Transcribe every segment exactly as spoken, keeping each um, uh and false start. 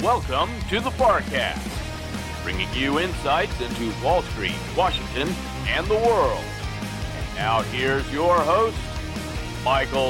Welcome to the FARcast, bringing you insights into Wall Street, Washington, and the world. And now here's your host, Michael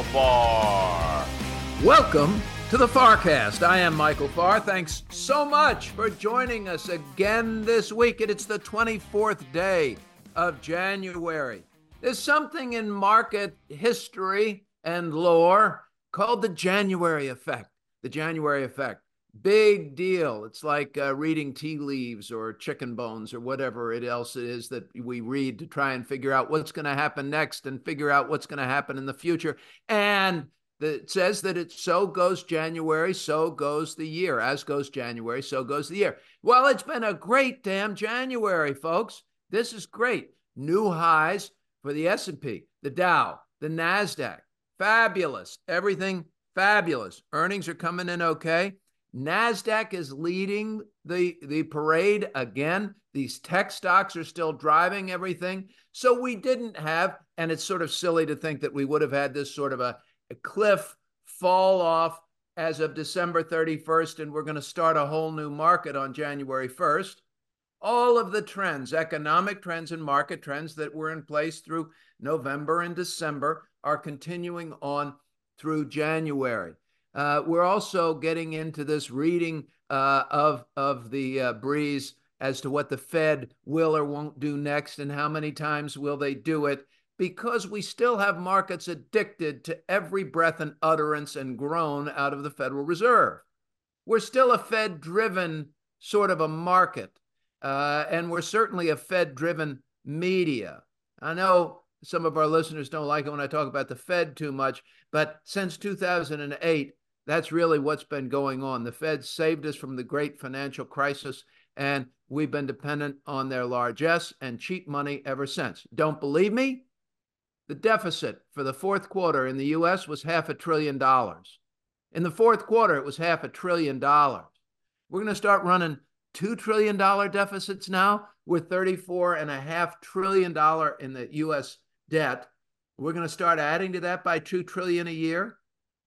Farr. Welcome to the FARcast. I am Michael Farr. Thanks so much for joining us again this week. And it's the twenty-fourth day of January. There's something in market history and lore called the January effect. The January effect. Big deal. It's like uh, reading tea leaves or chicken bones or whatever it else it is that we read to try and figure out what's going to happen next and figure out what's going to happen in the future. And the, it says that it so goes January, so goes the year. As goes January, so goes the year. Well, it's been a great damn January, folks. This is great. New highs for the S and P, the Dow, the NASDAQ. Fabulous. Everything fabulous. Earnings are coming in okay. NASDAQ is leading the, the parade again. These tech stocks are still driving everything. So we didn't have, and it's sort of silly to think that we would have had this sort of a, a cliff fall off as of December thirty-first, and we're going to start a whole new market on January first. All of the trends, economic trends and market trends that were in place through November and December are continuing on through January. Uh, we're also getting into this reading uh, of, of the uh, breeze as to what the Fed will or won't do next and how many times will they do it, because we still have markets addicted to every breath and utterance and groan out of the Federal Reserve. We're still a Fed-driven sort of a market, uh, and we're certainly a Fed-driven media. I know some of our listeners don't like it when I talk about the Fed too much, but since two thousand eight, that's really what's been going on. The Fed saved us from the great financial crisis, and we've been dependent on their largesse and cheap money ever since. Don't believe me? The deficit for the fourth quarter in the U S was half a trillion dollars. In the fourth quarter, it was half a trillion dollars. We're going to start running two trillion dollars deficits now with thirty-four point five trillion dollars in the U S debt. We're going to start adding to that by two trillion dollars a year.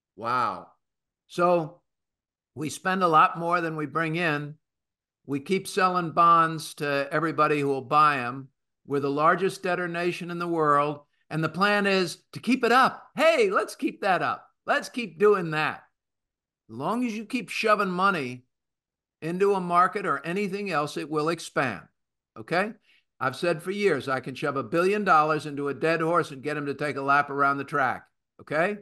Wow. So we spend a lot more than we bring in. We keep selling bonds to everybody who will buy them. We're the largest debtor nation in the world. And the plan is to keep it up. Hey, let's keep that up. Let's keep doing that. As long as you keep shoving money into a market or anything else, it will expand. Okay? I've said for years, I can shove a billion dollars into a dead horse and get him to take a lap around the track. Okay?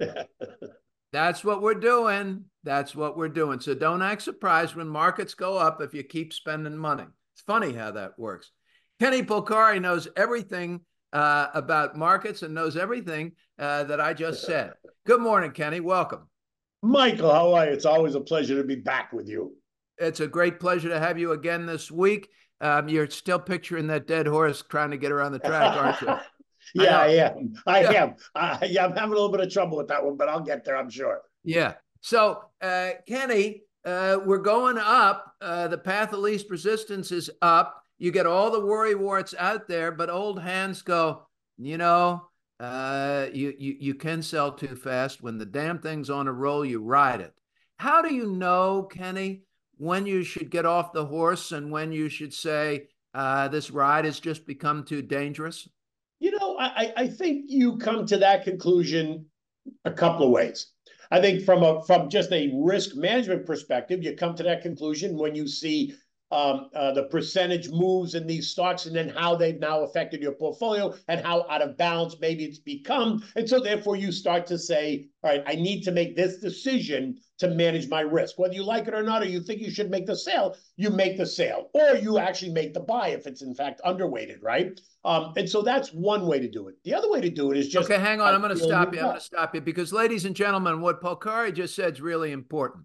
That's what we're doing. That's what we're doing. So don't act surprised when markets go up if you keep spending money. It's funny how that works. Kenny Polcari knows everything uh, about markets and knows everything uh, that I just said. Good morning, Kenny. Welcome. Michael, how are you? It's always a pleasure to be back with you. It's a great pleasure to have you again this week. Um, you're still picturing that dead horse trying to get around the track, aren't you? Yeah, I, I am. I yeah. am. Uh, yeah, I'm having a little bit of trouble with that one, but I'll get there, I'm sure. Yeah. So, uh, Kenny, uh, we're going up. Uh, the path of least resistance is up. You get all the worry warts out there, but old hands go, you know, uh, you, you, you can sell too fast. When the damn thing's on a roll, you ride it. How do you know, Kenny, when you should get off the horse and when you should say, uh, this ride has just become too dangerous? You know, I, I think you come to that conclusion a couple of ways. I think from a from just a risk management perspective, you come to that conclusion when you see um, uh, the percentage moves in these stocks and then how they've now affected your portfolio and how out of balance maybe it's become. And so therefore you start to say, all right, I need to make this decision to manage my risk. Whether you like it or not, or you think you should make the sale, you make the sale, or you actually make the buy if it's in fact underweighted, right? Um, and so that's one way to do it. The other way to do it is just— Okay, hang on. I'm going to stop you. I'm going to stop you because, ladies and gentlemen, what Polcari just said is really important.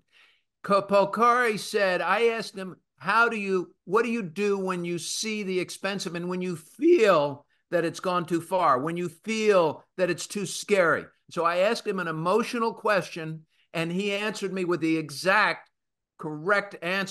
Polcari said, I asked him, how do you, what do you do when you see the expensive and when you feel that it's gone too far, when you feel that it's too scary? So I asked him an emotional question, and he answered me with the exact correct answer.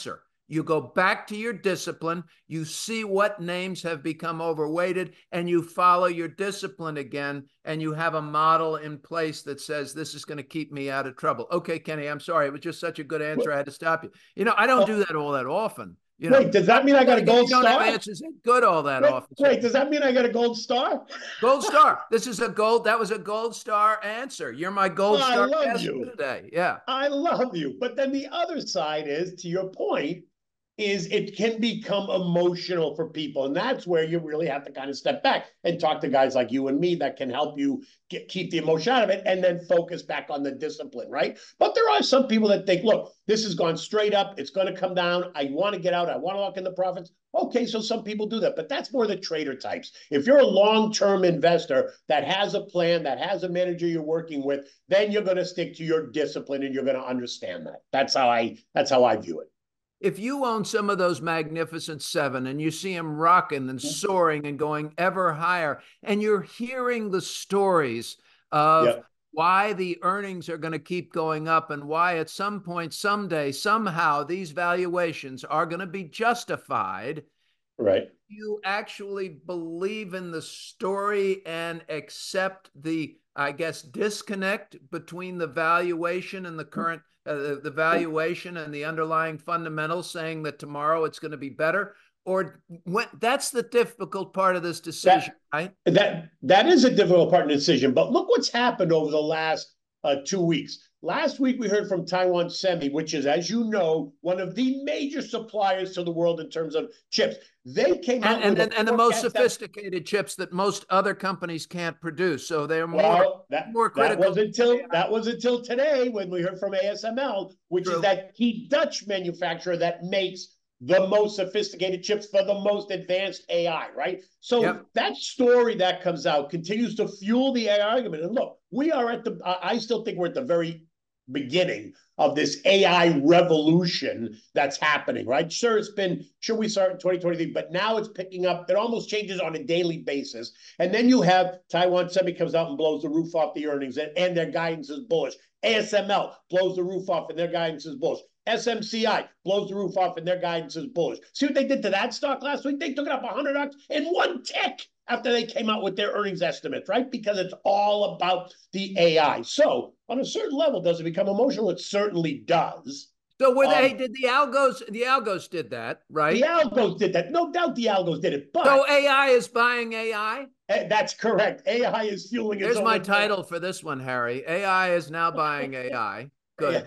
You go back to your discipline, you see what names have become overweighted, and you follow your discipline again, and you have a model in place that says this is going to keep me out of trouble. Okay, Kenny, I'm sorry. It was just such a good answer. I had to stop you. You know, I don't do that all that often. You know, wait, does that mean I got a gold you don't star? have answers that good all that wait, often. Wait, does that mean I got a gold star? Gold star. This is a gold. That was a gold star answer. You're my gold oh, star I love guest you today. Yeah. I love you. But then the other side is, to your point, is it can become emotional for people. And that's where you really have to kind of step back and talk to guys like you and me that can help you get, keep the emotion out of it and then focus back on the discipline, right? But there are some people that think, look, this has gone straight up. It's going to come down. I want to get out. I want to lock in the profits. Okay, so some people do that, but that's more the trader types. If you're a long-term investor that has a plan, that has a manager you're working with, then you're going to stick to your discipline and you're going to understand that. That's how I, that's how I view it. If you own some of those Magnificent Seven and you see them rocking and soaring and going ever higher, and you're hearing the stories of yep. why the earnings are going to keep going up and why at some point, someday, somehow these valuations are going to be justified, right? You actually believe in the story and accept the, I guess, disconnect between the valuation and the current Uh, the valuation and the underlying fundamentals saying that tomorrow it's going to be better? Or when, that's the difficult part of this decision, that, right? That, that is a difficult part of the decision. But look what's happened over the last uh, two weeks. Last week, we heard from Taiwan Semi, which is, as you know, one of the major suppliers to the world in terms of chips. They came out and, with and, and the most sophisticated that, chips that most other companies can't produce. So they're more, well, that, more critical. That was until that was until today when we heard from A S M L, which True. is that key Dutch manufacturer that makes the most sophisticated chips for the most advanced A I, right? So yep. that story that comes out continues to fuel the A I argument. And look, we are at the, I still think we're at the very beginning of this A I revolution that's happening, right? Sure, it's been, sure, we started in twenty twenty-three, but now it's picking up. It almost changes on a daily basis. And then you have Taiwan Semi comes out and blows the roof off the earnings, and, and their guidance is bullish. A S M L blows the roof off and their guidance is bullish. S M C I blows the roof off and their guidance is bullish. See what they did to that stock last week? They took it up one hundred bucks in one tick after they came out with their earnings estimates, right? Because it's all about the A I. So on a certain level, does it become emotional? It certainly does. So were they, um, did the algos, the algos did that, right? The algos did that. No doubt the algos did it. But so A I is buying A I? That's correct. A I is fueling its There's own my advance. title for this one, Harry. A I is now buying A I. Good.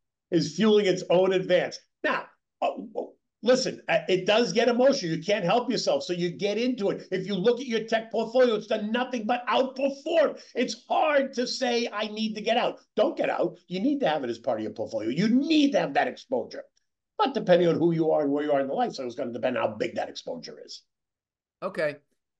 Is fueling its own advance. Now, uh, listen, it does get emotional. You can't help yourself. So you get into it. If you look at your tech portfolio, it's done nothing but outperform. It's hard to say, I need to get out. Don't get out. You need to have it as part of your portfolio. You need to have that exposure. But depending on who you are and where you are in the life cycle, it's going to depend on how big that exposure is. Okay.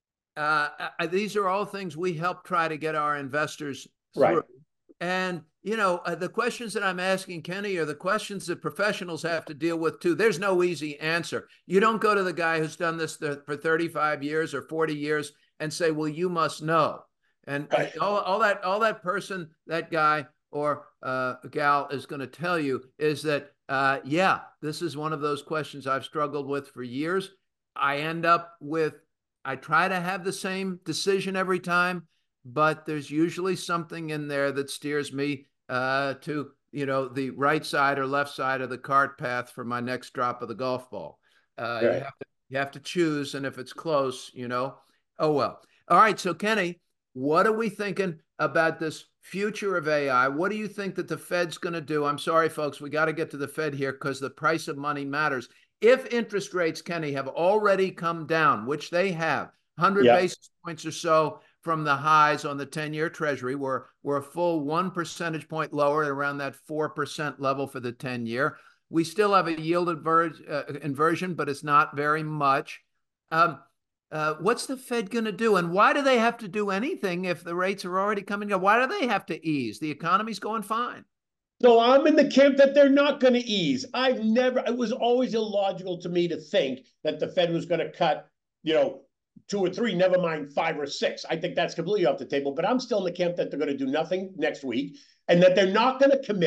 Uh, these are all things we help try to get our investors through. Right. And, you know, uh, the questions that I'm asking Kenny are the questions that professionals have to deal with, too. There's no easy answer. You don't go to the guy who's done this th- for thirty-five years or forty years and say, well, you must know. And right. all, all that all that person, that guy or uh, gal is going to tell you is that, uh, yeah, this is one of those questions I've struggled with for years. I end up with, I try to have the same decision every time, but there's usually something in there that steers me uh, to, you know, the right side or left side of the cart path for my next drop of the golf ball. Uh, right. you, have to, you have to choose, and if it's close, you know, oh, well. All right, so Kenny, what are we thinking about this future of A I? What do you think that the Fed's going to do? I'm sorry, folks, we got to get to the Fed here because the price of money matters. If interest rates, Kenny, have already come down, which they have, one hundred yep. basis points or so from the highs on the ten-year Treasury, we're, we're a full one percentage point lower at around that four percent level for the ten-year. We still have a yield inver- uh, inversion, but it's not very much. Um, uh, what's the Fed going to do? And why do they have to do anything if the rates are already coming down? Why do they have to ease? The economy's going fine. So I'm in the camp that they're not going to ease. I've never, it was always illogical to me to think that the Fed was going to cut, you know, two or three, never mind five or six. I think that's completely off the table, but I'm still in the camp that they're going to do nothing next week and that they're not going to commit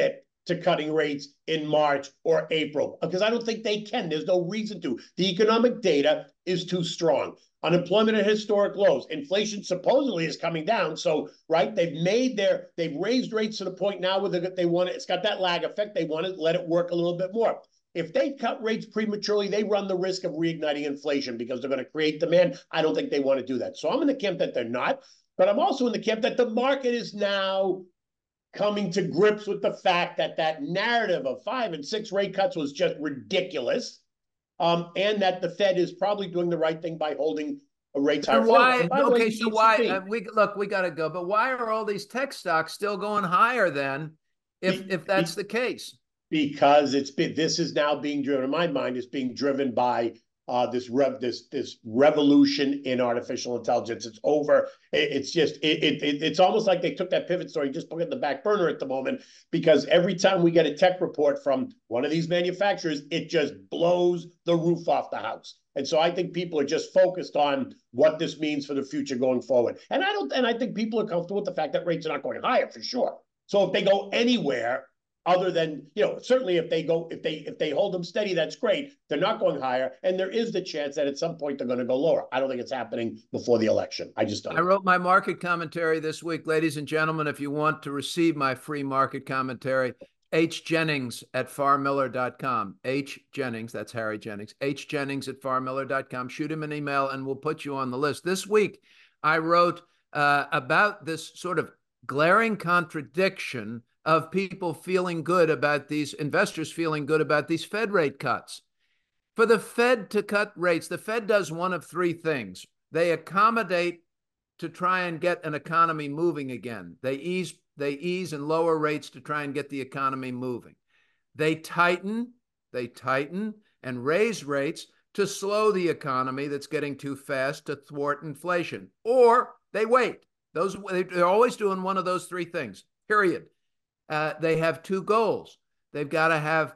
to cutting rates in March or April, because I don't think they can. There's no reason to. The economic data is too strong. Unemployment at historic lows. Inflation supposedly is coming down. So, right, they've made their, they've raised rates to the point now where they want it. It's got that lag effect. They want to let it work a little bit more. If they cut rates prematurely, they run the risk of reigniting inflation because they're going to create demand. I don't think they want to do that. So I'm in the camp that they're not, but I'm also in the camp that the market is now coming to grips with the fact that that narrative of five and six rate cuts was just ridiculous, um, and that the Fed is probably doing the right thing by holding a rates higher. Why? Okay, way, so why? Uh, we look, we got to go. But why are all these tech stocks still going higher then, if be, if that's be, the case? Because it's been, this is now being driven. In my mind, it's being driven by Uh, this rev, this this revolution in artificial intelligence. It's over. It, it's just it, it it's almost like they took that pivot story and just put it in the back burner at the moment, because every time we get a tech report from one of these manufacturers, it just blows the roof off the house. And so I think people are just focused on what this means for the future going forward. And I don't. And I think people are comfortable with the fact that rates are not going higher for sure. So if they go anywhere, other than, you know, certainly if they go, if they if they hold them steady, that's great. They're not going higher, and there is the chance that at some point they're going to go lower. I don't think it's happening before the election. I just don't. I wrote my market commentary this week, ladies and gentlemen. If you want to receive my free market commentary, H Jennings at farr miller dot com. H Jennings, that's Harry Jennings. H Jennings at farr miller dot com. Shoot him an email, and we'll put you on the list. This week, I wrote uh, about this sort of glaring contradiction of people feeling good about these, investors feeling good about these Fed rate cuts. For the Fed to cut rates, the Fed does one of three things. They accommodate to try and get an economy moving again. They ease, they ease and lower rates to try and get the economy moving. They tighten, they tighten and raise rates to slow the economy that's getting too fast to thwart inflation. Or they wait. Those, they're always doing one of those three things, period. Uh, they have two goals. They've got to have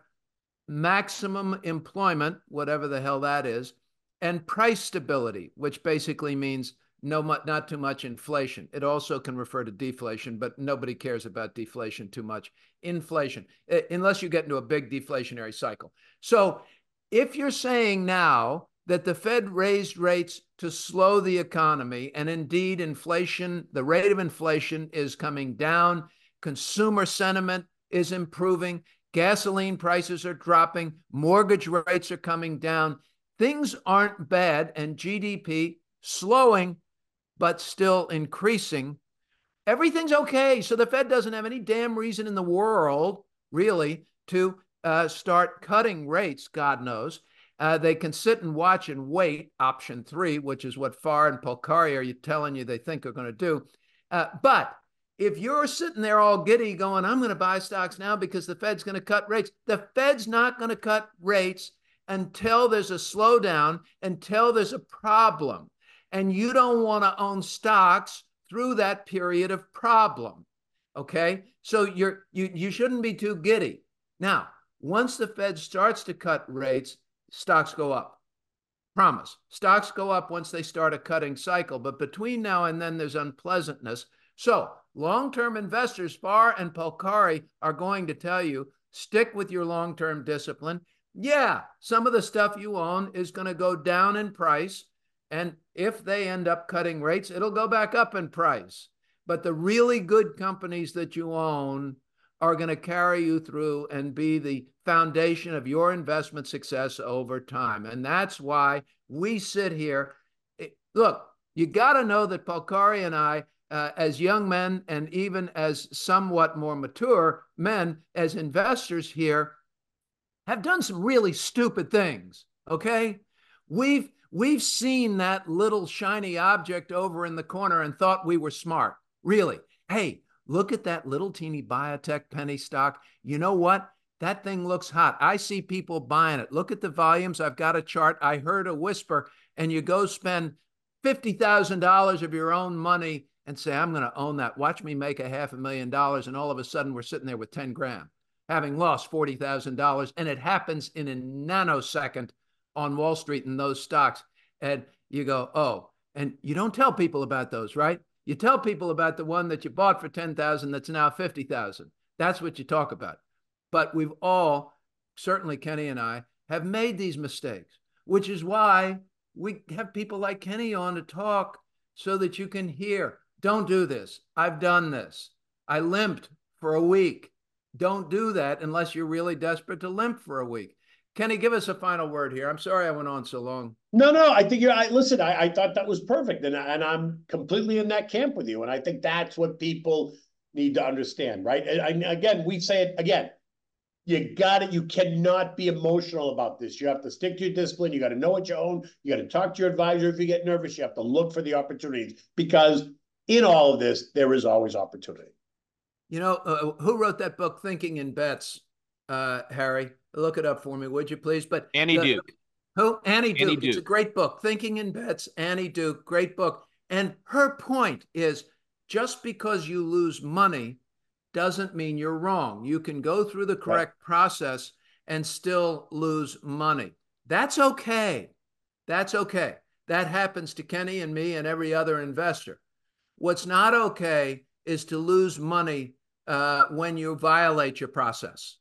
maximum employment, whatever the hell that is, and price stability, which basically means no, not too much inflation. It also can refer to deflation, but nobody cares about deflation too much. Inflation, unless you get into a big deflationary cycle. So if you're saying now that the Fed raised rates to slow the economy, and indeed inflation, the rate of inflation is coming down, consumer sentiment is improving, gasoline prices are dropping, mortgage rates are coming down, things aren't bad, and G D P slowing, but still increasing. Everything's okay. So the Fed doesn't have any damn reason in the world, really, to uh, start cutting rates, God knows. Uh, they can sit and watch and wait, option three, which is what Farr and Polcari are telling you they think are going to do. Uh, but if you're sitting there all giddy going, I'm going to buy stocks now because the Fed's going to cut rates, the Fed's not going to cut rates until there's a slowdown, until there's a problem. And you don't want to own stocks through that period of problem. Okay? So you're, you, you shouldn't be too giddy. Now, once the Fed starts to cut rates, stocks go up. Promise. Stocks go up once they start a cutting cycle. But between now and then, there's unpleasantness. So long-term investors, Farr and Polcari, are going to tell you, stick with your long-term discipline. Yeah, some of the stuff you own is going to go down in price. And if they end up cutting rates, it'll go back up in price. But the really good companies that you own are going to carry you through and be the foundation of your investment success over time. And that's why we sit here. Look, you got to know that Polcari and I, Uh, as young men and even as somewhat more mature men, as investors here, have done some really stupid things, okay? We've, we've seen that little shiny object over in the corner and thought we were smart, really. Hey, look at that little teeny biotech penny stock. You know what? That thing looks hot. I see people buying it. Look at the volumes. I've got a chart. I heard a whisper, and you go spend fifty thousand dollars of your own money and say, I'm going to own that. Watch me make a half a million dollars. And all of a sudden we're sitting there with ten grand, having lost forty thousand dollars. And it happens in a nanosecond on Wall Street in those stocks. And you go, oh, and you don't tell people about those, right? You tell people about the one that you bought for ten thousand that's now fifty thousand. That's what you talk about. But we've all, certainly Kenny and I, have made these mistakes, which is why we have people like Kenny on to talk so that you can hear. Don't do this. I've done this. I limped for a week. Don't do that unless you're really desperate to limp for a week. Kenny, give us a final word here. I'm sorry I went on so long. No, no, I think you're, I, listen, I, I thought that was perfect. And, and I'm completely in that camp with you. And I think that's what people need to understand, right? And, and again, we say it again, you got it. You cannot be emotional about this. You have to stick to your discipline. You got to know what you own. You got to talk to your advisor. If you get nervous, you have to look for the opportunities, because in all of this, there is always opportunity. You know, uh, who wrote that book, Thinking in Bets, uh, Harry? Look it up for me, would you please? But Annie the, Duke. Who? Annie Duke. Annie It's Duke. a great book. Thinking in Bets, Annie Duke, great book. And her point is, just because you lose money doesn't mean you're wrong. You can go through the correct right. process and still lose money. That's okay. That's okay. That happens to Kenny and me and every other investor. What's not okay is to lose money uh, when you violate your process.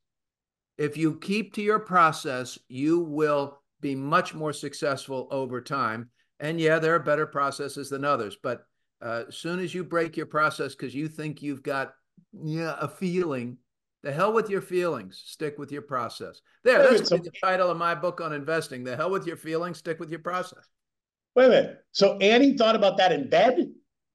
If you keep to your process, you will be much more successful over time. And yeah, there are better processes than others, but uh, as soon as you break your process because you think you've got yeah, a feeling, the hell with your feelings, stick with your process. There, that's the title of my book on investing. The hell with your feelings, stick with your process. Wait a minute. So Annie thought about that in bed?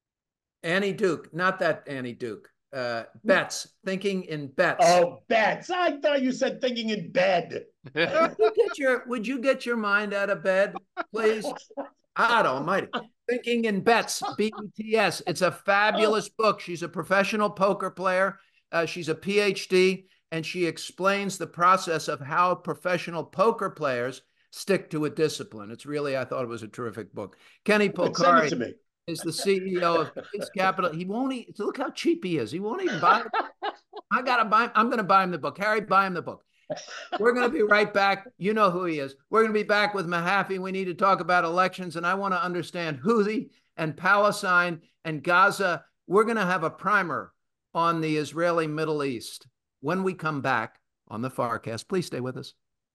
Annie Duke, not that Annie Duke. Uh, bets, thinking in bets. Oh, bets. I thought you said thinking in bed. would, you get your, would you get your mind out of bed, please? God almighty. Thinking in Bets, B E T S. It's a fabulous book. She's a professional poker player. Uh, she's a P H D, and she explains the process of how professional poker players stick to a discipline. It's really, I thought it was a terrific book. Kenny Polcari is the C E O of Pace Capital. He won't even, look how cheap he is. He won't even buy it. I got to buy him. I'm going to buy him the book. Harry, buy him the book. We're going to be right back. You know who he is. We're going to be back with Mahaffey. We need to talk about elections, and I want to understand Houthi and Palestine and Gaza. We're going to have a primer on the Israeli Middle East when we come back on the Farcast. Please stay with us.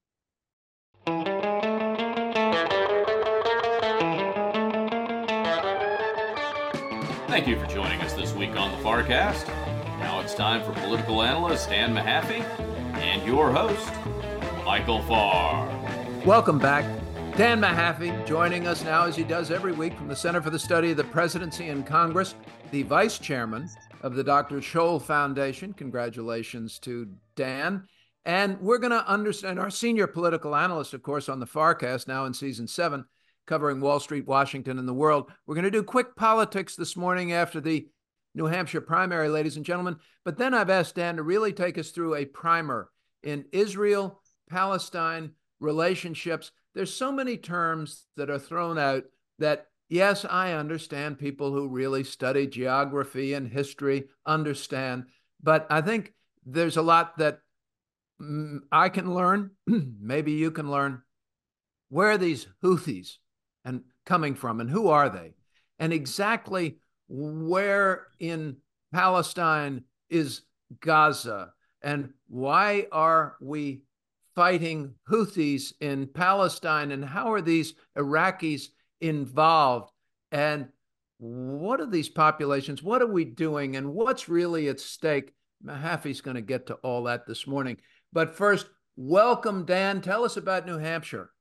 Thank you for joining us this week on the Farcast. Now it's time for political analyst Dan Mahaffey and your host, Michael Farr. Welcome back. Dan Mahaffey joining us now, as he does every week, from the Center for the Study of the Presidency and Congress, the vice chairman of the Doctor Scholl Foundation. Congratulations to Dan. And we're going to understand our senior political analyst, of course, on the Farcast, now in season seven, covering Wall Street, Washington, and the world. We're going to do quick politics this morning after the New Hampshire primary, ladies and gentlemen. But then I've asked Dan to really take us through a primer in Israel-Palestine relationships. There's so many terms that are thrown out that, yes, I understand people who really study geography and history understand. But I think there's a lot that mm, I can learn. Maybe you can learn. Where are these Houthis and coming from, and who are they? And exactly where in Palestine is Gaza? And why are we fighting Houthis in Palestine? And how are these Iraqis involved? And what are these populations? What are we doing? And what's really at stake? Mahaffey's going to get to all that this morning. But first, welcome, Dan. Tell us about New Hampshire.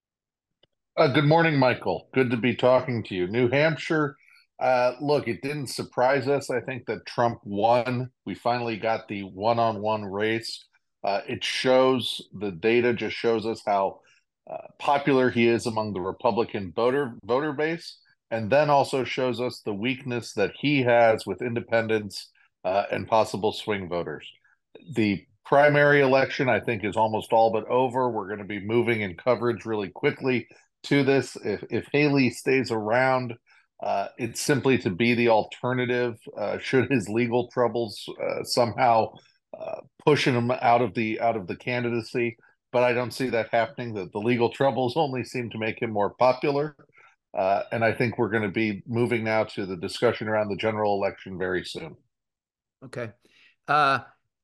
Uh, good morning, Michael. Good to be talking to you. New Hampshire, uh, look, it didn't surprise us. I think that Trump won. We finally got the one-on-one race. Uh, it shows, the data just shows us how uh, popular he is among the Republican voter voter base, and then also shows us the weakness that he has with independents uh, and possible swing voters. The primary election, I think, is almost all but over. We're going to be moving in coverage really quickly to this. If, if Haley stays around, uh, it's simply to be the alternative uh, should his legal troubles uh, somehow uh, pushing him out of the out of the candidacy. But I don't see that happening. The, the legal troubles only seem to make him more popular. Uh, and I think we're going to be moving now to the discussion around the general election very soon. Okay. Uh,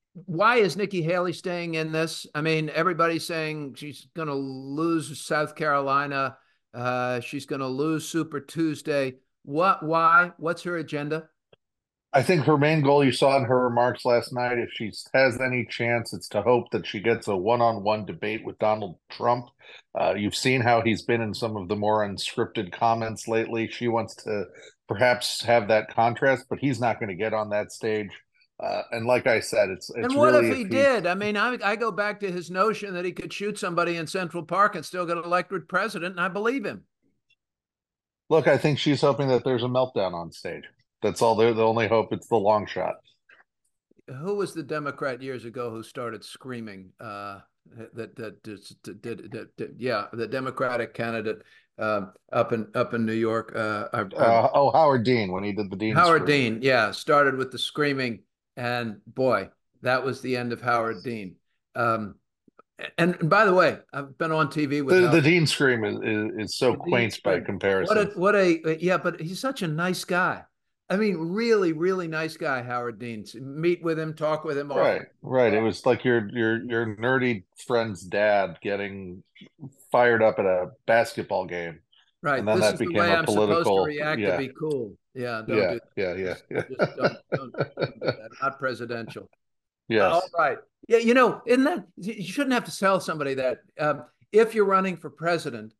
why is Nikki Haley staying in this? I mean, everybody's saying she's going to lose South Carolina. Uh, she's going to lose Super Tuesday. What? Why? What's her agenda? I think her main goal, you saw in her remarks last night, if she has any chance, it's to hope that she gets a one-on-one debate with Donald Trump. Uh, you've seen how he's been in some of the more unscripted comments lately. She wants to perhaps have that contrast, but he's not going to get on that stage. Uh, and like I said, it's it's And what really if he if he did? I mean, I, I go back to his notion that he could shoot somebody in Central Park and still get elected president, and I believe him. look. I think she's hoping that there's a meltdown on stage. That's all. They're the only hope. It's the long shot. Who was the Democrat years ago who started screaming uh, that, that, that, that, that yeah, the Democratic candidate uh, up in up in New York? Uh, uh, Uh, oh, Howard Dean when he did the Dean Howard screen. Dean, yeah, started with the screaming, and boy, that was the end of Howard Dean. Um, and, and by the way, I've been on T V with The Howard. the Dean scream is, is, is so The Dean quaint by scream. What a comparison. what a yeah, but he's such a nice guy. I mean, really, really nice guy, Howard Dean. Meet with him, talk with him Right, often. right. It was like your your your nerdy friend's dad getting fired up at a basketball game, and Right. then This that is the became way a I'm supposed to political. react to Yeah, be cool. Yeah, don't yeah, do yeah, that. yeah, Just yeah. just don't don't don't do that. Not presidential. All Yes. right. Yeah, you know, isn't that you shouldn't have to tell somebody that um, if you're running for president,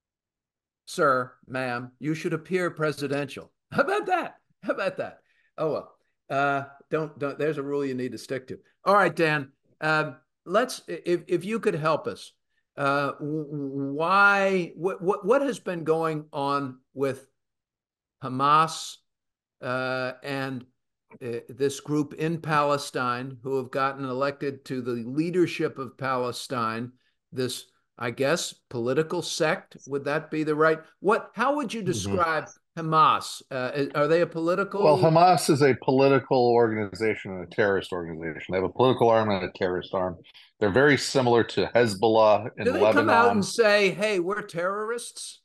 sir, ma'am, you should appear presidential. How about that? How about that? Oh well. Uh, don't don't. There's a rule you need to stick to. All right, Dan. Um, let's if if you could help us. Uh, why? What what what has been going on with Hamas uh, and uh, this group in Palestine who have gotten elected to the leadership of Palestine? This, I guess, political sect. Would that be the right? What? How would you Mhm. describe Hamas? Uh, are they a Well, political? Hamas is a political organization and a terrorist organization. They have a political arm and a terrorist arm. They're very similar to Hezbollah in Do they come out and Lebanon. say, "Hey, we're terrorists"?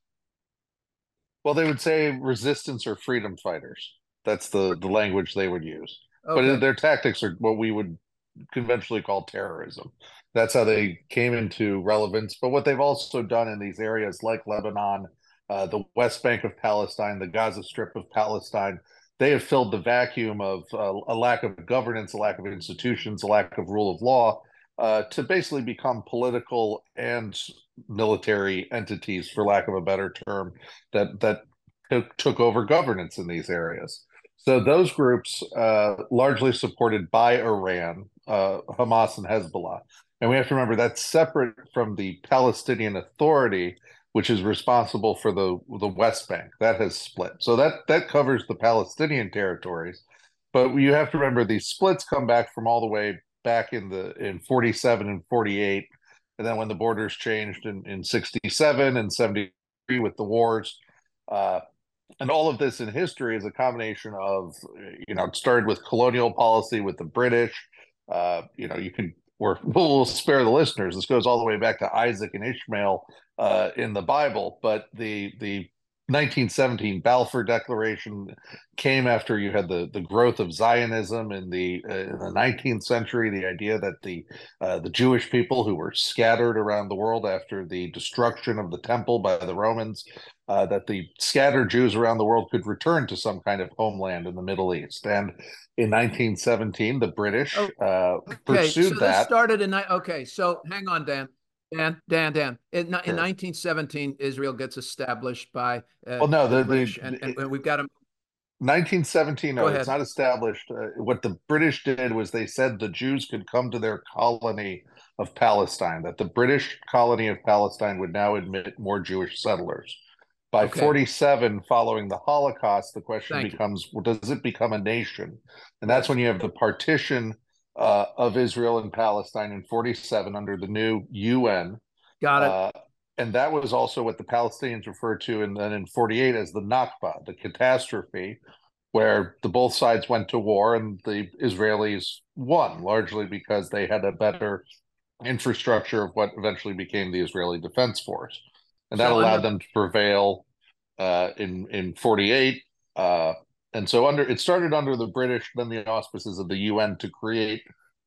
Well, they would say resistance or freedom fighters. That's the the language they would use. But Okay, their tactics are what we would conventionally call terrorism. That's how they came into relevance. But what they've also done in these areas like Lebanon, uh, the West Bank of Palestine, the Gaza Strip of Palestine, they have filled the vacuum of uh, a lack of governance, a lack of institutions, a lack of rule of law, uh, to basically become political and military entities, for lack of a better term, that that took, took over governance in these areas. So those groups, uh, largely supported by Iran, uh, Hamas and Hezbollah, and we have to remember that's separate from the Palestinian Authority, which is responsible for the the West Bank. That has split, so that that covers the Palestinian territories. But you have to remember these splits come back from all the way back in the in forty-seven and forty-eight, and then when the borders changed in in sixty-seven and seventy-three with the wars. Uh, and all of this in history is a combination of, you know, it started with colonial policy with the British. Uh, you know, you can, we're, we'll spare the listeners. This goes all the way back to Isaac and Ishmael uh, in the Bible, but the the nineteen seventeen Balfour Declaration came after you had the, the growth of Zionism in the uh, in the nineteenth century. The idea that the uh, the Jewish people who were scattered around the world after the destruction of the temple by the Romans, uh, that the scattered Jews around the world could return to some kind of homeland in the Middle East. And in nineteen seventeen, the British oh, uh, okay. So pursued this that. started in okay. So hang on, Dan. Dan, Dan, Dan. In, in Sure. nineteen seventeen, Israel gets established by uh, Well, no, the the, British, the, and, and, the we've got to nineteen seventeen, go no, it's ahead. not established. Uh, what the British did was they said the Jews could come to their colony of Palestine, that the British colony of Palestine would now admit more Jewish settlers. By Okay, forty-seven, following the Holocaust, the question thank you. becomes, well, does it become a nation? And that's Yes. when you have the partition uh, of Israel and Palestine in forty-seven under the new U N. Got it. Uh, and that was also what the Palestinians referred to, and then in forty-eight as the Nakba, the catastrophe, where the both sides went to war and the Israelis won, largely because they had a better infrastructure of what eventually became the Israeli Defense Force, and that So allowed under them to prevail uh, in in forty-eight. Uh, and so under it started under the British, then the auspices of the U N to create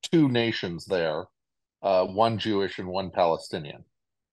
two nations there, uh, one Jewish and one Palestinian.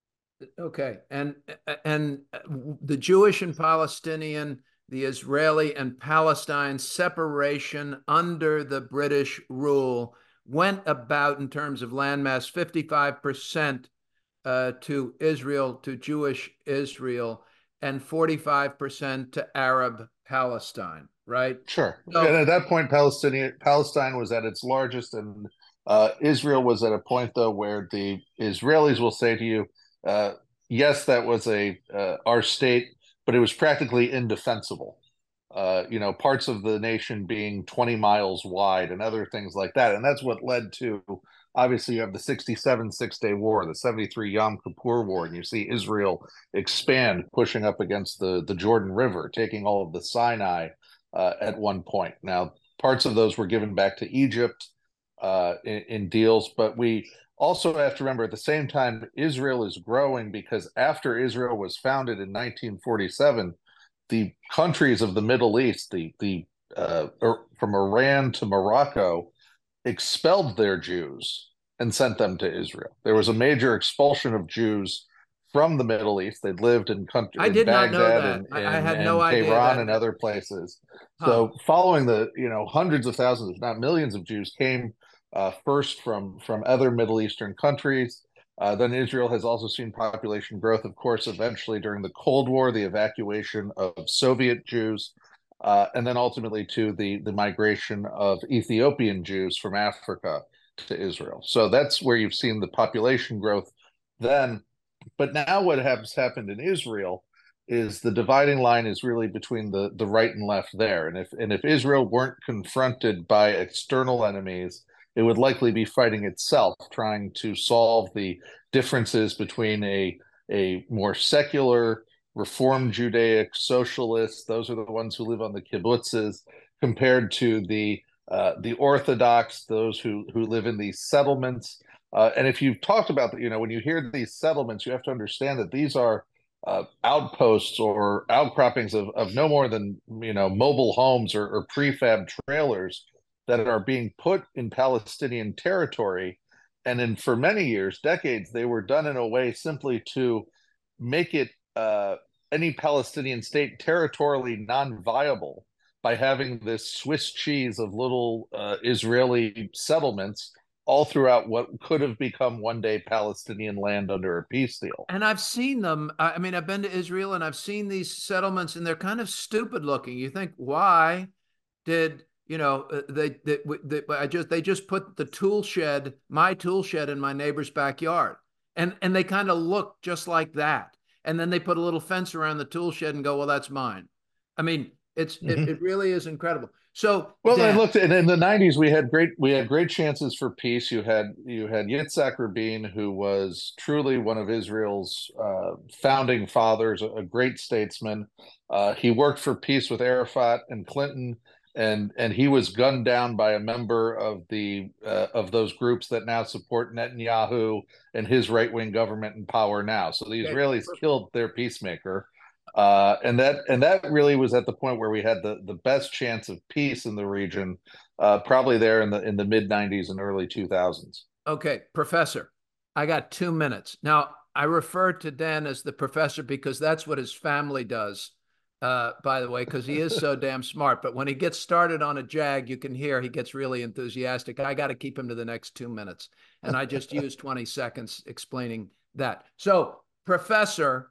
Okay, and and the Jewish and Palestinian, the Israeli and Palestine separation under the British rule went about, in terms of landmass, fifty-five percent uh, to Israel, to Jewish Israel, and forty-five percent to Arab Palestine, right? Sure. So, and at that point, Palestinian Palestine was at its largest, and uh, Israel was at a point, though, where the Israelis will say to you, uh, yes, that was a uh, our state, but it was practically indefensible. Uh, you know, parts of the nation being twenty miles wide and other things like that. And that's what led to, obviously, you have the sixty-seven Six-Day War, the seventy-three Yom Kippur War, and you see Israel expand, pushing up against the, the Jordan River, taking all of the Sinai uh, at one point. Now, parts of those were given back to Egypt uh, in, in deals, but we also have to remember at the same time, Israel is growing because after Israel was founded in nineteen forty-seven, the countries of the Middle East, the the uh, from Iran to Morocco, expelled their Jews and sent them to Israel. There was a major expulsion of Jews from the Middle East. They'd lived in country I in did not know Baghdad that. and, I, and, I had and no idea Tehran that. and other places. Huh. So following the, you know, hundreds of thousands, if not millions of Jews came uh, first from, from other Middle Eastern countries. Uh, then Israel has also seen population growth, of course, eventually during the Cold War, the evacuation of Soviet Jews, uh, and then ultimately to the, the migration of Ethiopian Jews from Africa to Israel. So that's where you've seen the population growth then. But now what has happened in Israel is the dividing line is really between the, the right and left there. And if and if Israel weren't confronted by external enemies, it would likely be fighting itself, trying to solve the differences between a, a more secular, Reform Judaic, socialist, those are the ones who live on the kibbutzes, compared to the uh, the Orthodox, those who, who live in these settlements. Uh, and if you've talked about that, you know, when you hear these settlements, you have to understand that these are uh, outposts or outcroppings of, of no more than, you know, mobile homes or, or prefab trailers that are being put in Palestinian territory. And in for many years, decades, they were done in a way simply to make it uh, any Palestinian state territorially non-viable by having this Swiss cheese of little uh, Israeli settlements all throughout what could have become one day Palestinian land under a peace deal. And I've seen them. I mean, I've been to Israel and I've seen these settlements, and they're kind of stupid looking. You think, why did you know they, they, they I just they just put the tool shed, my tool shed, in my neighbor's backyard, and and they kind of look just like that. And then they put a little fence around the tool shed and go, well, that's mine. I mean, it's mm-hmm. it, it really is incredible. So well, Dan, I looked at, and in the nineties we had great we had great chances for peace. You had you had Yitzhak Rabin, who was truly one of Israel's uh, founding fathers, a, a great statesman. Uh, he worked for peace with Arafat and Clinton, and and he was gunned down by a member of the uh, of those groups that now support Netanyahu and his right wing government in power now. So the Israelis killed their peacemaker. Uh, and that and that really was at the point where we had the, the best chance of peace in the region, uh, probably there in the in the mid nineties and early two thousands. Okay, Professor, I got two minutes. Now, I refer to Dan as the professor because that's what his family does, uh, by the way, because he is so damn smart. But when he gets started on a jag, you can hear he gets really enthusiastic. I got to keep him to the next two minutes. And I just used twenty seconds explaining that. So, Professor,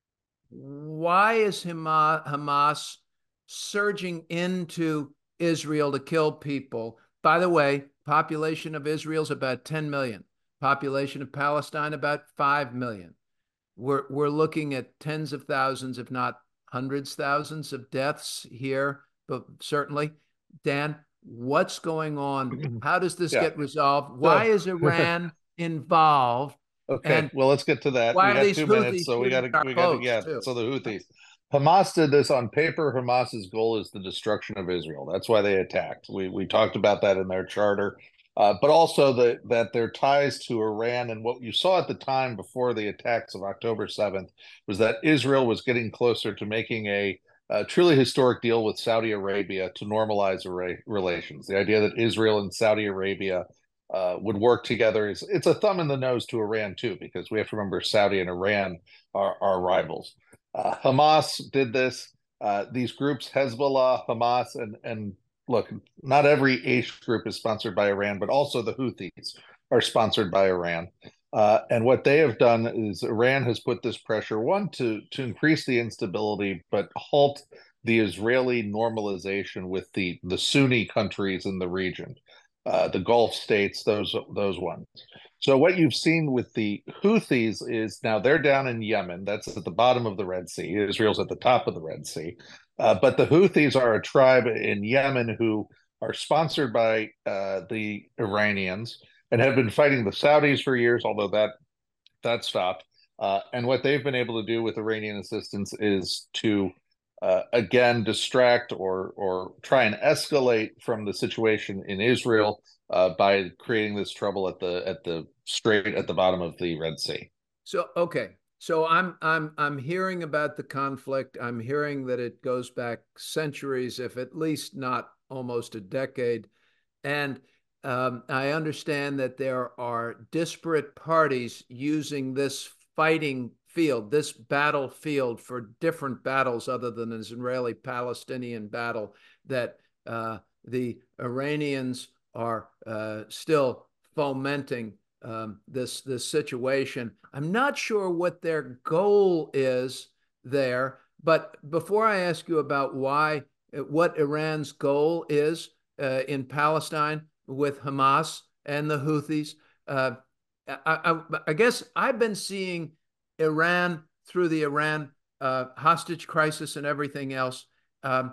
why is Hamas surging into Israel to kill people? By the way, population of Israel is about ten million. Population of Palestine, about five million. We're, we're looking at tens of thousands, if not hundreds of thousands of deaths here, but certainly. Dan, what's going on? How does this yeah. get resolved? Why so, is Iran involved? Okay, and well, let's get to that. Why we got two Houthis minutes, so we got to, we got to, yeah. Too. So the Houthis, Hamas did this on paper. Hamas's goal is the destruction of Israel. That's why they attacked. We we talked about that in their charter, uh, but also the, that their ties to Iran and what you saw at the time before the attacks of October seventh was that Israel was getting closer to making a, a truly historic deal with Saudi Arabia to normalize relations. The idea that Israel and Saudi Arabia uh, would work together. It's, it's a thumb in the nose to Iran too, because we have to remember Saudi and Iran are, are rivals. Uh, Hamas did this. Uh, these groups, Hezbollah, Hamas, and and look, not every H group is sponsored by Iran, but also the Houthis are sponsored by Iran. Uh, and what they have done is Iran has put this pressure, one, to, to increase the instability, but halt the Israeli normalization with the, the Sunni countries in the region, uh, the Gulf states, those, those ones. So what you've seen with the Houthis is now they're down in Yemen. That's at the bottom of the Red Sea. Israel's at the top of the Red Sea. Uh, but the Houthis are a tribe in Yemen who are sponsored by uh, the Iranians and have been fighting the Saudis for years, although that that stopped. Uh, and what they've been able to do with Iranian assistance is to, uh, again, distract or or try and escalate from the situation in Israel uh, by creating this trouble at the at the strait at the bottom of the Red Sea. So, okay. So I'm I'm I'm hearing about the conflict. I'm hearing that it goes back centuries, if at least not almost a decade. And um, I understand that there are disparate parties using this fighting field, this battlefield for different battles other than an Israeli-Palestinian battle, that uh, the Iranians are uh, still fomenting um, this, this situation. I'm not sure what their goal is there, but before I ask you about why, what Iran's goal is uh, in Palestine with Hamas and the Houthis, uh, I, I, I guess I've been seeing Iran through the Iran uh, hostage crisis and everything else, um,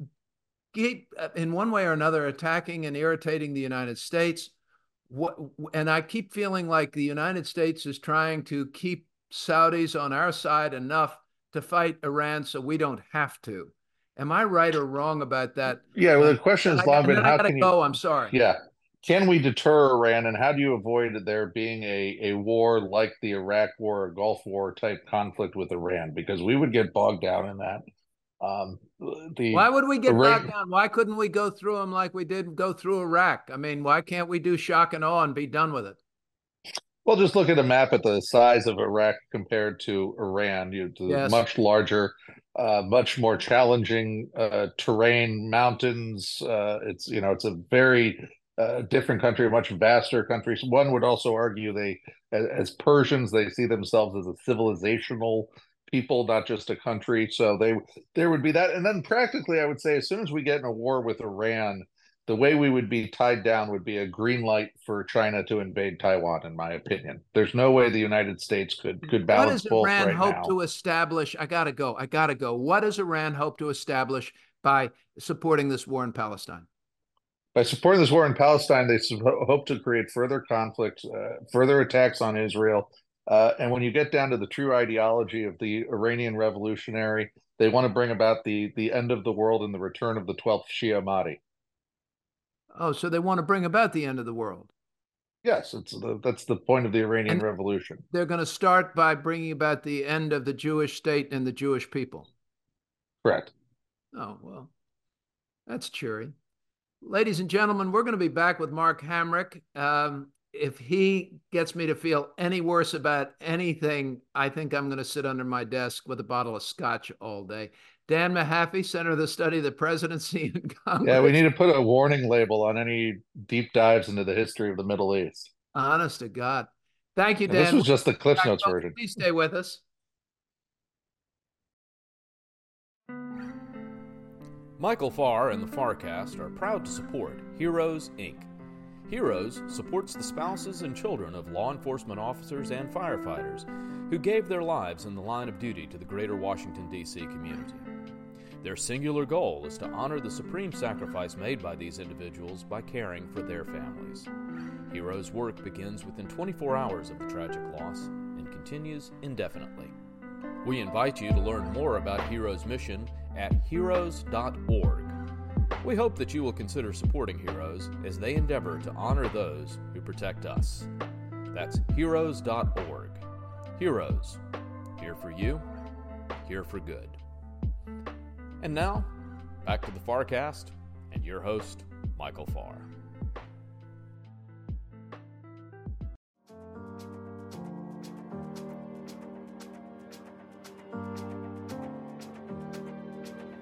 keep, in one way or another, attacking and irritating the United States. What, and I keep feeling like the United States is trying to keep Saudis on our side enough to fight Iran so we don't have to. Am I right or wrong about that? Yeah, well, the question has long been, how can you... Oh, I'm sorry. Yeah. Can we deter Iran, and how do you avoid there being a, a war like the Iraq War or Gulf War type conflict with Iran? Because we would get bogged down in that. Um, the why would we get Iran... bogged down? Why couldn't we go through them like we did go through Iraq? I mean, why can't we do shock and awe and be done with it? Well, just look at a map at the size of Iraq compared to Iran. You yes. Much larger, uh, much more challenging uh, terrain, mountains. Uh, it's you know it's a very uh, different country, a much vaster country. So one would also argue they, as, as Persians, they see themselves as a civilizational people, not just a country. So they there would be that, and then practically, I would say, as soon as we get in a war with Iran, the way we would be tied down would be a green light for China to invade Taiwan, in my opinion. There's no way the United States could could balance both right now. What does Iran hope to establish? I gotta go. I gotta go. What does Iran hope to establish by supporting this war in Palestine? By supporting this war in Palestine, they hope to create further conflict, uh, further attacks on Israel. Uh, and when you get down to the true ideology of the Iranian revolutionary, they want to bring about the the end of the world and the return of the twelfth Shia Mahdi. Oh, so they want to bring about the end of the world. Yes, it's the, that's the point of the Iranian and Revolution. They're going to start by bringing about the end of the Jewish state and the Jewish people. Correct. Oh, well, that's cheery. Ladies and gentlemen, we're going to be back with Mark Hamrick. Um, if he gets me to feel any worse about anything, I think I'm going to sit under my desk with a bottle of scotch all day. Dan Mahaffey, Center of the Study of the Presidency and Congress. Yeah, we need to put a warning label on any deep dives into the history of the Middle East. Honest to God. Thank you, Dan. And this was just the Cliff Notes version. Please stay with us. Michael Farr and the Farcast are proud to support Heroes, Incorporated. Heroes supports the spouses and children of law enforcement officers and firefighters who gave their lives in the line of duty to the greater Washington, D C community. Their singular goal is to honor the supreme sacrifice made by these individuals by caring for their families. Heroes' work begins within twenty-four hours of the tragic loss and continues indefinitely. We invite you to learn more about Heroes' mission at heroes dot org. We hope that you will consider supporting Heroes as they endeavor to honor those who protect us. That's heroes dot org. Heroes, here for you, here for good. And now, back to the Farcast and your host, Michael Farr.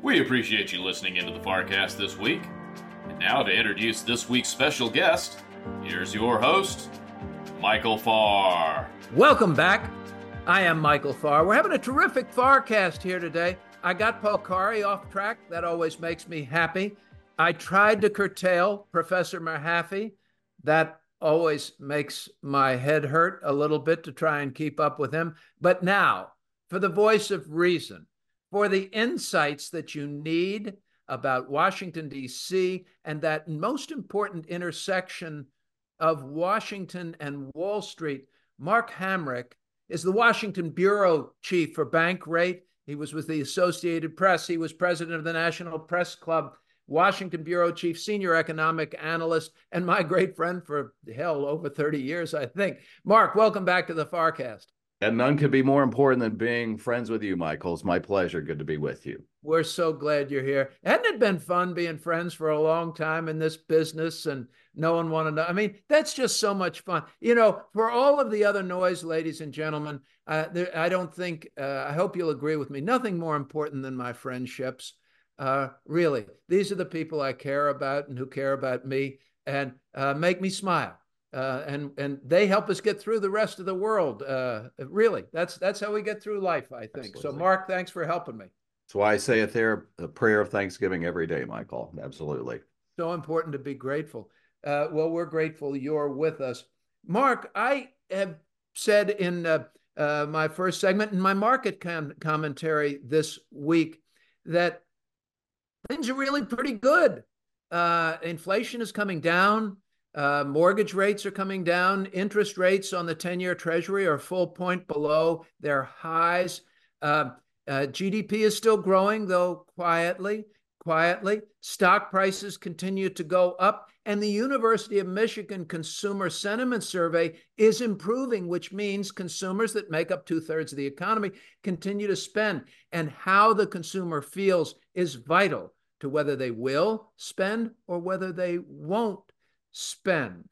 We appreciate you listening into the FarCast this week. And now to introduce this week's special guest, here's your host, Michael Farr. Welcome back. I am Michael Farr. We're having a terrific FarCast here today. I got Polcari off track. That always makes me happy. I tried to curtail Professor Mahaffey. That always makes my head hurt a little bit to try and keep up with him. But now, for the voice of reason, for the insights that you need about Washington, D C, and that most important intersection of Washington and Wall Street, Mark Hamrick is the Washington bureau chief for Bankrate. He was with the Associated Press. He was president of the National Press Club, Washington bureau chief, senior economic analyst, and my great friend for, hell, over thirty years, I think. Mark, welcome back to the FarCast. And none could be more important than being friends with you, Michael. It's my pleasure. Good to be with you. We're so glad you're here. Hadn't it been fun being friends for a long time in this business and no one wanted to know? I mean, that's just so much fun. You know, for all of the other noise, ladies and gentlemen, uh, there, I don't think, uh, I hope you'll agree with me, nothing more important than my friendships. Uh, really, these are the people I care about and who care about me and uh, make me smile. Uh, and and they help us get through the rest of the world. Uh, really, that's that's how we get through life, I think. Absolutely. So, Mark, thanks for helping me. That's why I say a, ther- a prayer of thanksgiving every day, Michael. Absolutely. So important to be grateful. Uh, well, we're grateful you're with us. Mark, I have said in uh, uh, my first segment, in my market com- commentary this week, that things are really pretty good. Uh, inflation is coming down. Uh, mortgage rates are coming down. Interest rates on the ten-year Treasury are a full point below their highs. Uh, uh, G D P is still growing, though quietly, quietly. Stock prices continue to go up. And the University of Michigan Consumer Sentiment Survey is improving, which means consumers that make up two-thirds of the economy continue to spend. And how the consumer feels is vital to whether they will spend or whether they won't spend.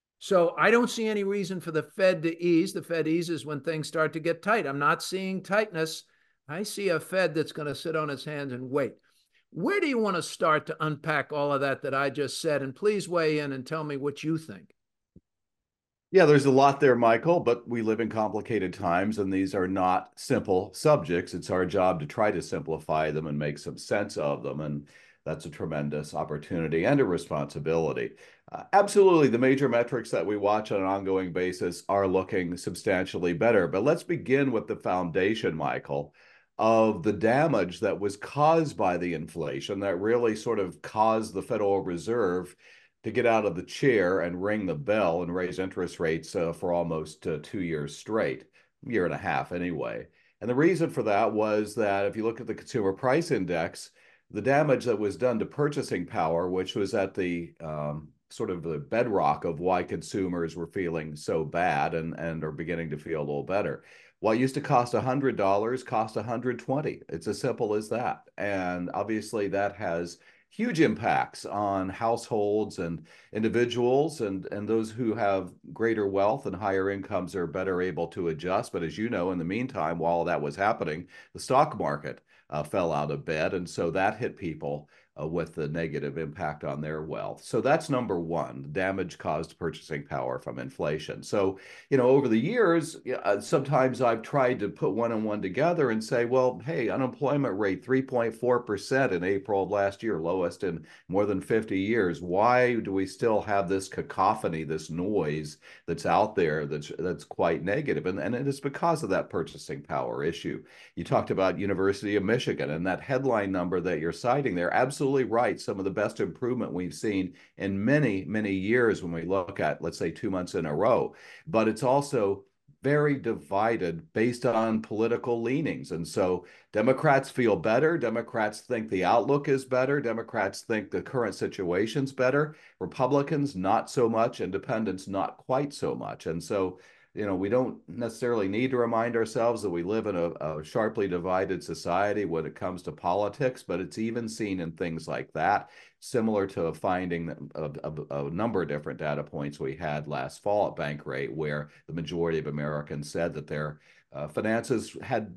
So I don't see any reason for the Fed to ease. The Fed eases when things start to get tight. I'm not seeing tightness. I see a Fed that's going to sit on its hands and wait. Where do you want to start to unpack all of that that I just said? And please weigh in and tell me what you think. Yeah, there's a lot there, Michael, but we live in complicated times, and these are not simple subjects. It's our job to try to simplify them and make some sense of them. And that's a tremendous opportunity and a responsibility. Uh, absolutely, the major metrics that we watch on an ongoing basis are looking substantially better. But let's begin with the foundation, Michael, of the damage that was caused by the inflation that really sort of caused the Federal Reserve to get out of the chair and ring the bell and raise interest rates uh, for almost uh, two years straight, a year and a half anyway. And the reason for that was that if you look at the Consumer Price Index, the damage that was done to purchasing power, which was at the um, sort of the bedrock of why consumers were feeling so bad and, and are beginning to feel a little better. What used to cost one hundred dollars cost one hundred twenty dollars. It's as simple as that. And obviously that has huge impacts on households and individuals, and, and those who have greater wealth and higher incomes are better able to adjust. But as you know, in the meantime, while that was happening, the stock market Uh, fell out of bed. And so that hit people uh, with the negative impact on their wealth. So that's number one, damage caused purchasing power from inflation. So, you know, over the years, uh, sometimes I've tried to put one and one together and say, well, hey, unemployment rate three point four percent in April of last year, lowest in more than fifty years. Why do we still have this cacophony, this noise that's out there that's that's quite negative? And, and it is because of that purchasing power issue. You talked about University of Michigan and that headline number that you're citing there. Absolutely right. Some of the best improvement we've seen in many, many years when we look at, let's say, two months in a row. But it's also very divided based on political leanings. And so Democrats feel better. Democrats think the outlook is better. Democrats think the current situation's better. Republicans, not so much. Independents, not quite so much. And so, you know, we don't necessarily need to remind ourselves that we live in a, a sharply divided society when it comes to politics, but it's even seen in things like that, similar to a finding of, of, of a number of different data points we had last fall at Bankrate, where the majority of Americans said that their uh, finances had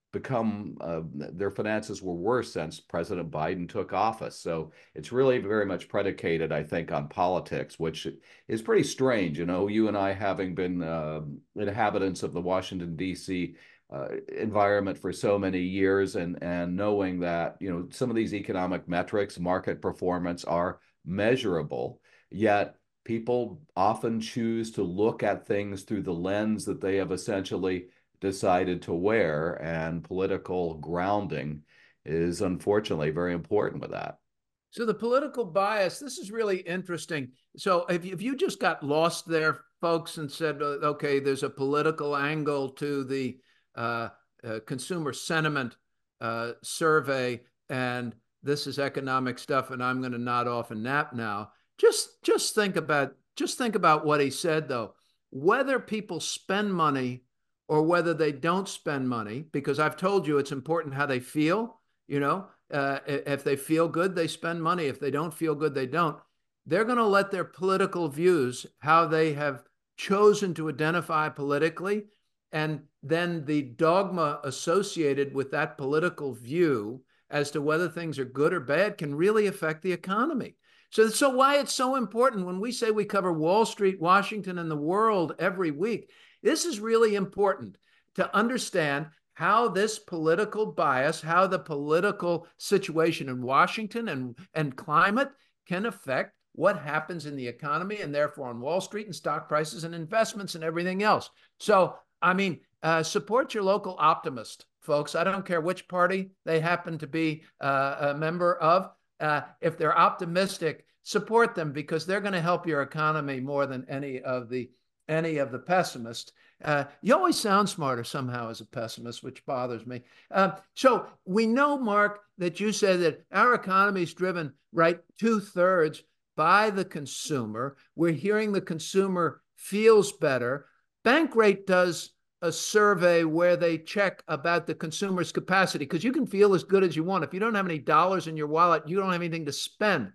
become uh, their finances were worse since President Biden took office. So it's really very much predicated, I think, on politics, which is pretty strange. You know, you and I having been uh, inhabitants of the Washington, D C uh, environment for so many years, and and knowing that, you know, some of these economic metrics, market performance, are measurable, yet people often choose to look at things through the lens that they have essentially decided to wear, and political grounding is unfortunately very important with that. So the political bias, this is really interesting. So if you, if you just got lost there, folks, and said, okay, there's a political angle to the uh, uh, consumer sentiment uh, survey, and this is economic stuff, and I'm going to nod off and nap now. Just just think about just think about what he said, though. Whether people spend money or whether they don't spend money, because I've told you it's important how they feel. You know, uh, if they feel good, they spend money. If they don't feel good, they don't. They're going to let their political views, how they have chosen to identify politically, and then the dogma associated with that political view as to whether things are good or bad can really affect the economy. So, so why it's so important when we say we cover Wall Street, Washington, and the world every week, this is really important to understand how this political bias, how the political situation in Washington and, and climate can affect what happens in the economy, and therefore on Wall Street and stock prices and investments and everything else. So, I mean, uh, support your local optimist, folks. I don't care which party they happen to be uh, a member of. Uh, if they're optimistic, support them, because they're going to help your economy more than any of the any of the pessimists. Uh, you always sound smarter somehow as a pessimist, which bothers me. Uh, so we know, Mark, that you said that our economy is driven, right, two-thirds by the consumer. We're hearing the consumer feels better. Bankrate does a survey where they check about the consumer's capacity, because you can feel as good as you want. If you don't have any dollars in your wallet, you don't have anything to spend.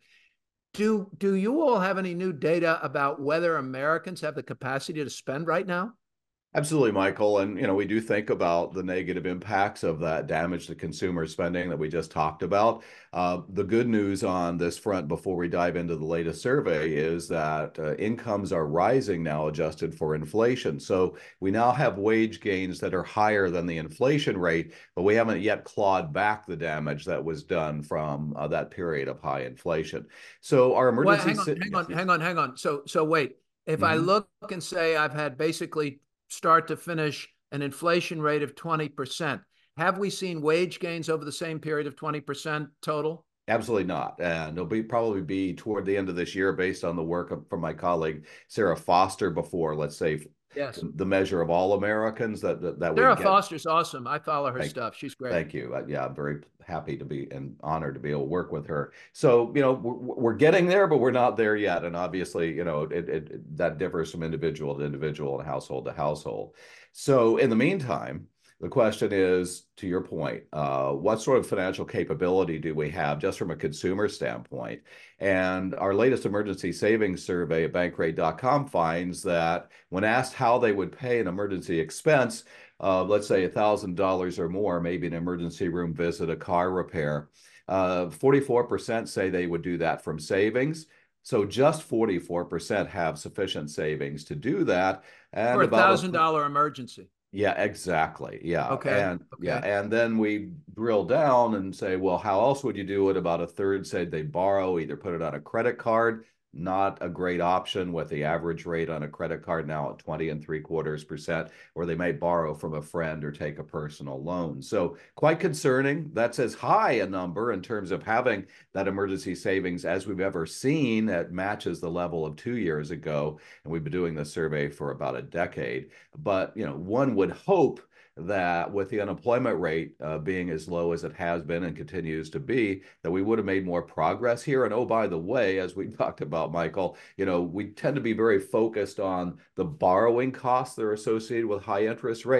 Do, do you all have any new data about whether Americans have the capacity to spend right now? Absolutely, Michael. And, you know, we do think about the negative impacts of that damage to consumer spending that we just talked about. Uh, the good news on this front, before we dive into the latest survey, is that uh, incomes are rising now, adjusted for inflation. So we now have wage gains that are higher than the inflation rate, but we haven't yet clawed back the damage that was done from uh, that period of high inflation. So our emergency... Well, hang on, hang on, hang on, hang on. So, so wait, if mm-hmm. I look and say I've had basically start to finish an inflation rate of twenty percent. Have we seen wage gains over the same period of twenty percent total? Absolutely not. And it'll be probably be toward the end of this year, based on the work of, from my colleague Sarah Foster, before, let's say, yes, the measure of all Americans that that, that Sarah we get. Foster's awesome. I follow her thank, stuff. She's great. Thank you. Uh, yeah, I'm very happy to be and honored to be able to work with her. So, you know, we're, we're getting there, but we're not there yet. And obviously, you know, it, it that differs from individual to individual and household to household. So in the meantime, the question is, to your point, uh, what sort of financial capability do we have just from a consumer standpoint? And our latest emergency savings survey at bankrate dot com finds that when asked how they would pay an emergency expense, uh, let's say one thousand dollars or more, maybe an emergency room visit, a car repair, uh, forty-four percent say they would do that from savings. So just forty-four percent have sufficient savings to do that. And for a thousand dollar emergency. Yeah, exactly. Yeah. Okay. And okay. yeah, and then we drill down and say, well, how else would you do it? About a third said they borrow, either put it on a credit card. Not a great option, with the average rate on a credit card now at twenty and three quarters percent, or they may borrow from a friend or take a personal loan. So quite concerning. That's as high a number in terms of having that emergency savings as we've ever seen. That matches the level of two years ago. And we've been doing this survey for about a decade. But, you know, one would hope that with the unemployment rate uh, being as low as it has been and continues to be, that we would have made more progress here. And oh, by the way, as we talked about, Michael, you know, we tend to be very focused on the borrowing costs that are associated with high interest rates,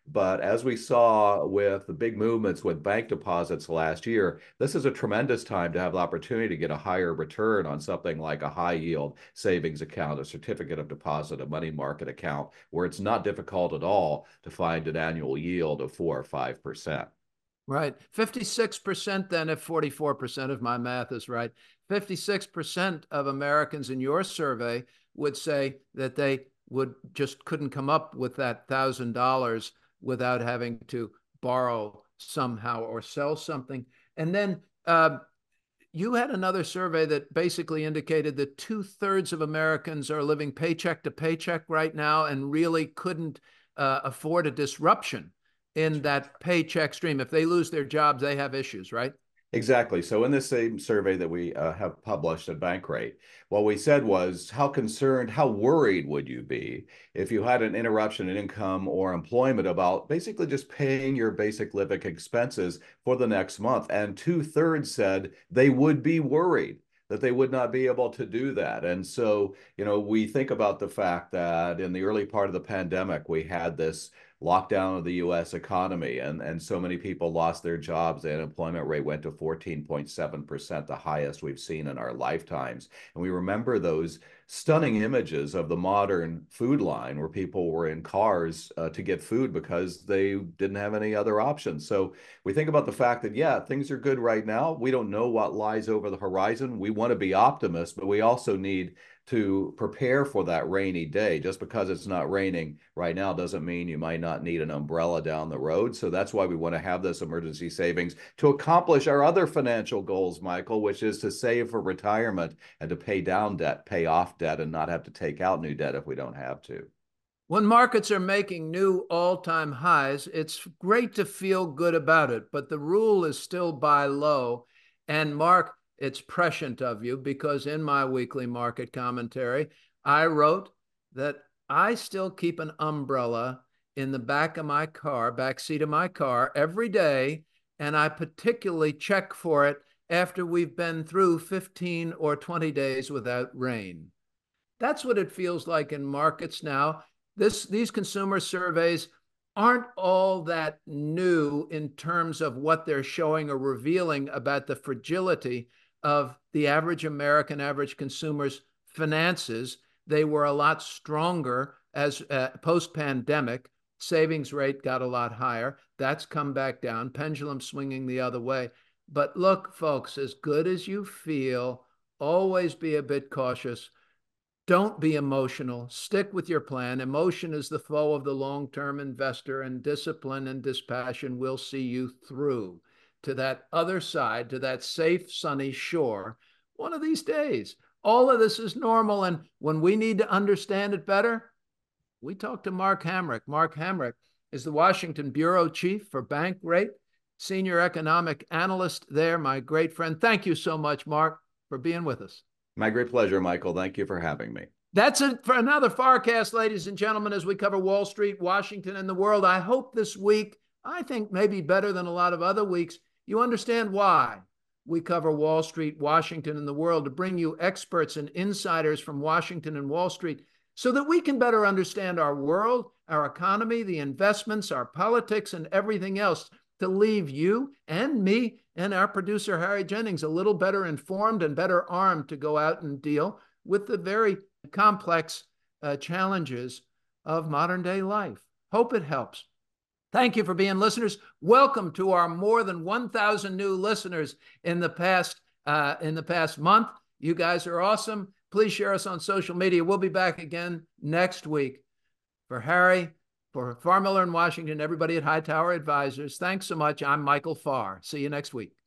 But as we saw with the big movements with bank deposits last year, this is a tremendous time to have the opportunity to get a higher return on something like a high yield savings account, a certificate of deposit, a money market account, where it's not difficult at all to find an annual yield of four or five percent. Right. fifty-six percent then, if forty-four percent of my math is right, fifty-six percent of Americans in your survey would say that they would just couldn't come up with that one thousand dollars without having to borrow somehow or sell something. And then uh, you had another survey that basically indicated that two thirds of Americans are living paycheck to paycheck right now and really couldn't uh, afford a disruption in that paycheck stream. If they lose their jobs, they have issues, right? Exactly. So in this same survey that we uh, have published at Bankrate, what we said was, how concerned, how worried would you be if you had an interruption in income or employment about basically just paying your basic living expenses for the next month? And two thirds said they would be worried that they would not be able to do that. And so, you know, we think about the fact that in the early part of the pandemic, we had this lockdown of the U S economy, and, and so many people lost their jobs. The unemployment rate went to fourteen point seven percent, the highest we've seen in our lifetimes. And we remember those stunning images of the modern food line where people were in cars uh, to get food because they didn't have any other options. So we think about the fact that, yeah, things are good right now. We don't know what lies over the horizon. We want to be optimists, but we also need to prepare for that rainy day. Just because it's not raining right now doesn't mean you might not need an umbrella down the road. So that's why we want to have this emergency savings to accomplish our other financial goals, Michael, which is to save for retirement and to pay down debt, pay off debt, and not have to take out new debt if we don't have to. When markets are making new all-time highs, it's great to feel good about it, but the rule is still buy low. And Mark, it's prescient of you, because in my weekly market commentary, I wrote that I still keep an umbrella in the back of my car, back seat of my car every day, and I particularly check for it after we've been through fifteen or twenty days without rain. That's what it feels like in markets now. This, these consumer surveys aren't all that new in terms of what they're showing or revealing about the fragility of the average American, average consumer's finances. They were a lot stronger as uh, post-pandemic. Savings rate got a lot higher. That's come back down, pendulum swinging the other way. But look, folks, as good as you feel, always be a bit cautious. Don't be emotional. Stick with your plan. Emotion is the foe of the long-term investor, and discipline and dispassion will see you through to that other side, to that safe, sunny shore one of these days. All of this is normal, and when we need to understand it better, we talk to Mark Hamrick. Mark Hamrick is the Washington bureau chief for Bankrate, senior economic analyst there, my great friend. Thank you so much, Mark, for being with us. My great pleasure, Michael. Thank you for having me. That's it for another Farcast, ladies and gentlemen, as we cover Wall Street, Washington, and the world. I hope this week, I think maybe better than a lot of other weeks, you understand why we cover Wall Street, Washington, and the world, to bring you experts and insiders from Washington and Wall Street so that we can better understand our world, our economy, the investments, our politics, and everything else, to leave you and me and our producer, Harry Jennings, a little better informed and better armed to go out and deal with the very complex uh, challenges of modern day life. Hope it helps. Thank you for being listeners. Welcome to our more than one thousand new listeners in the past uh, in the past month. You guys are awesome. Please share us on social media. We'll be back again next week. For Harry, for Farr Miller in Washington, everybody at Hightower Advisors, thanks so much. I'm Michael Farr. See you next week.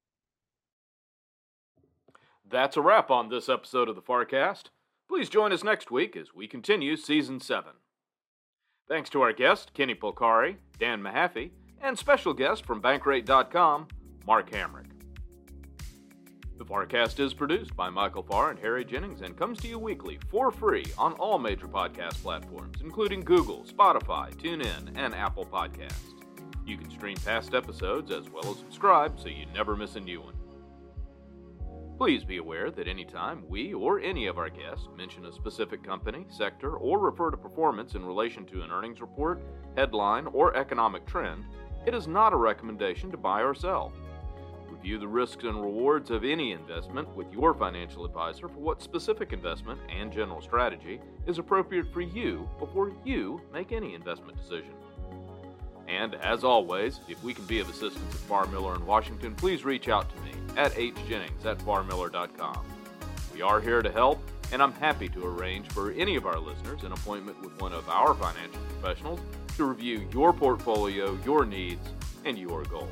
That's a wrap on this episode of the Farcast. Please join us next week as we continue Season seven. Thanks to our guest, Kenny Polcari, Dan Mahaffey, and special guest from Bankrate dot com, Mark Hamrick. The Farcast is produced by Michael Farr and Harry Jennings and comes to you weekly for free on all major podcast platforms, including Google, Spotify, TuneIn, and Apple Podcasts. You can stream past episodes as well as subscribe so you never miss a new one. Please be aware that any time we or any of our guests mention a specific company, sector, or refer to performance in relation to an earnings report, headline, or economic trend, it is not a recommendation to buy or sell. Review the risks and rewards of any investment with your financial advisor for what specific investment and general strategy is appropriate for you before you make any investment decision. And as always, if we can be of assistance at Farr Miller in Washington, please reach out to me at h jennings at farr miller dot com. We are here to help, and I'm happy to arrange for any of our listeners an appointment with one of our financial professionals to review your portfolio, your needs, and your goals.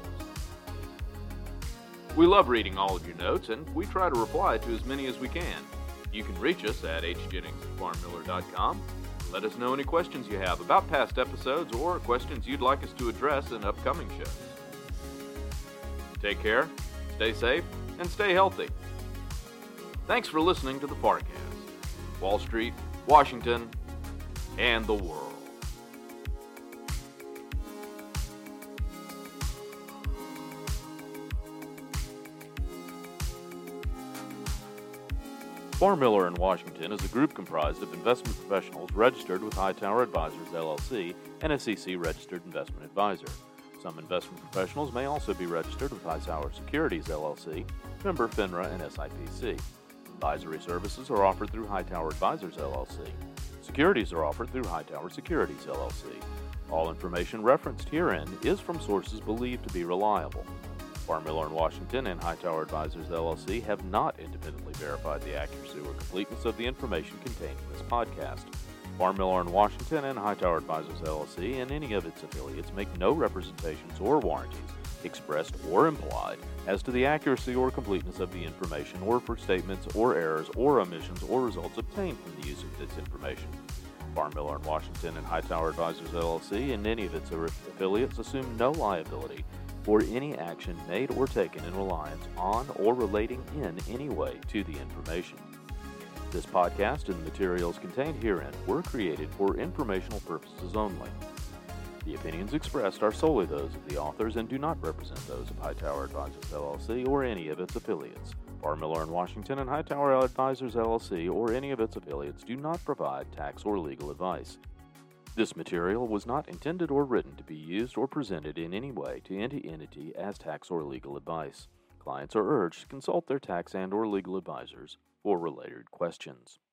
We love reading all of your notes, and we try to reply to as many as we can. You can reach us at h jennings at farr miller dot com. Let us know any questions you have about past episodes or questions you'd like us to address in upcoming shows. Take care, stay safe, and stay healthy. Thanks for listening to the Farcast, Wall Street, Washington, and the world. Farr Miller in Washington is a group comprised of investment professionals registered with Hightower Advisors, L L C, an S E C-registered investment advisor. Some investment professionals may also be registered with Hightower Securities, L L C, member FINRA and S I P C. Advisory services are offered through Hightower Advisors, L L C. Securities are offered through Hightower Securities, L L C. All information referenced herein is from sources believed to be reliable. Farr Miller in Washington and Hightower Advisors, L L C have not independently verified the accuracy or completeness of the information contained in this podcast. Farr Miller in Washington and Hightower Advisors, L L C and any of its affiliates make no representations or warranties, expressed or implied, as to the accuracy or completeness of the information or for statements or errors or omissions or results obtained from the use of this information. Farr Miller in Washington and Hightower Advisors, L L C and any of its affiliates assume no liability for any action made or taken in reliance on or relating in any way to the information. This podcast and the materials contained herein were created for informational purposes only. The opinions expressed are solely those of the authors and do not represent those of Hightower Advisors, L L C or any of its affiliates. Farr Miller in Washington and Hightower Advisors, L L C or any of its affiliates do not provide tax or legal advice. This material was not intended or written to be used or presented in any way to any entity as tax or legal advice. Clients are urged to consult their tax and or legal advisors for related questions.